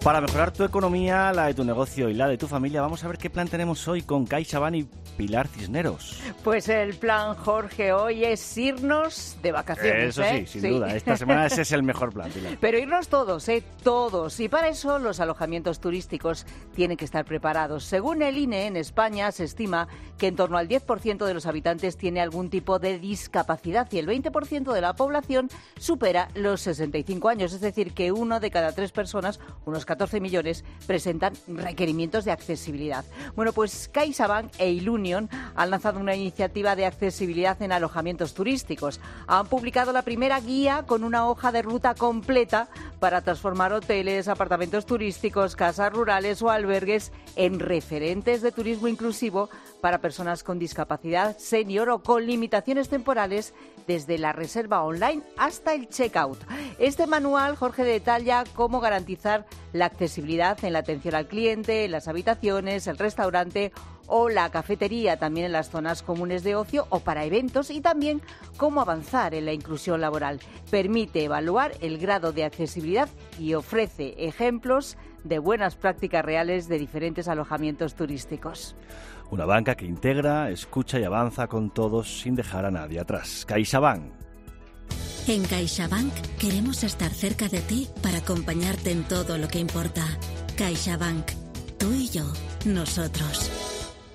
Para mejorar tu economía, la de tu negocio y la de tu familia, vamos a ver qué plan tenemos hoy con CaixaBank y Pilar Cisneros. Pues el plan, Jorge, hoy es irnos de vacaciones. Eso sí, sin duda. Esta semana ese es el mejor plan, Pilar. Pero irnos todos, todos. Y para eso los alojamientos turísticos tienen que estar preparados. Según el INE, en España se estima que en torno al 10% de los habitantes tiene algún tipo de discapacidad y el 20% de la población supera los 65 años. Es decir, que 1 de cada 3 personas, unos 14 millones, presentan requerimientos de accesibilidad. Bueno, pues CaixaBank e Ilunion han lanzado una iniciativa de accesibilidad en alojamientos turísticos. Han publicado la primera guía con una hoja de ruta completa para transformar hoteles, apartamentos turísticos, casas rurales o albergues en referentes de turismo inclusivo para personas con discapacidad, senior o con limitaciones temporales, desde la reserva online hasta el checkout. Este manual, Jorge, detalla cómo garantizar la accesibilidad en la atención al cliente, en las habitaciones, el restaurante o la cafetería, también en las zonas comunes de ocio o para eventos, y también cómo avanzar en la inclusión laboral. Permite evaluar el grado de accesibilidad y ofrece ejemplos de buenas prácticas reales de diferentes alojamientos turísticos. Una banca que integra, escucha y avanza con todos sin dejar a nadie atrás. CaixaBank. En CaixaBank queremos estar cerca de ti para acompañarte en todo lo que importa. CaixaBank. Tú y yo. Nosotros.